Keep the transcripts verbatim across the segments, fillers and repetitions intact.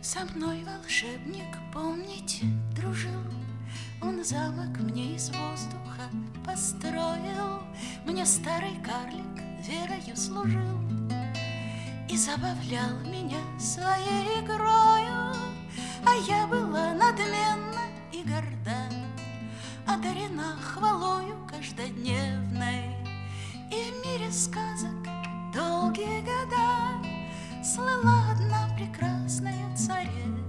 Со мной волшебник, помните, дружил. Он замок мне из воздуха построил. Мне старый карлик верою служил и забавлял меня своей игрою. А я была надменна и горда, одарена хвалою каждодневной. И в мире сказок долгие года слыла одна прекрасная царевной.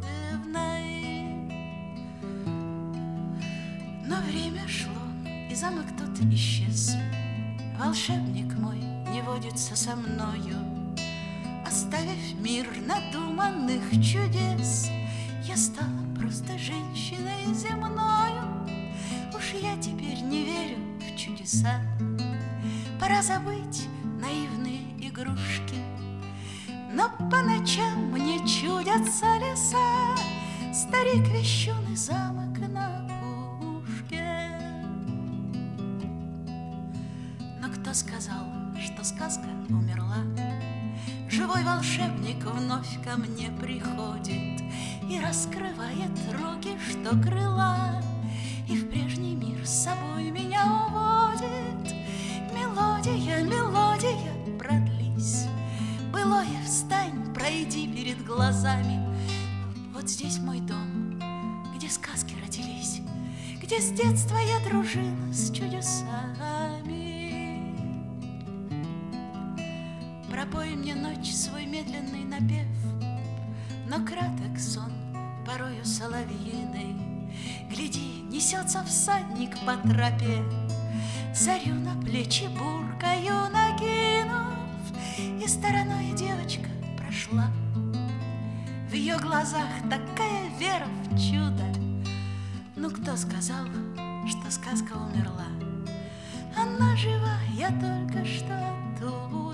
Но время шло, и замок тот исчез. Волшебник мой не водится со мною. Оставив мир надуманных чудес, я стала просто женщиной земною. Уж я теперь не верю в чудеса. Пора забыть наивные игрушки. Но по ночам мне чудятся леса, старик вещуный замок на пушке. Но кто сказал, что сказка умерла? Живой волшебник вновь ко мне приходит и раскрывает руки, что крыла, и в прежний мир с собой меня уводит. Мелодия, мелодия, продлись, былое встань, пройди перед глазами. Вот здесь мой дом, где сказки родились, где с детства я дружила с чудесами. Пропой мне ночь свой медленный напев, но краток сон порою соловьиной. Гляди, несется всадник по тропе, зарю на плечи буркою накинув, и стороной девочка прошла. В ее глазах такая вера в чудо. Ну кто сказал, что сказка умерла? Она жива, я только что тут.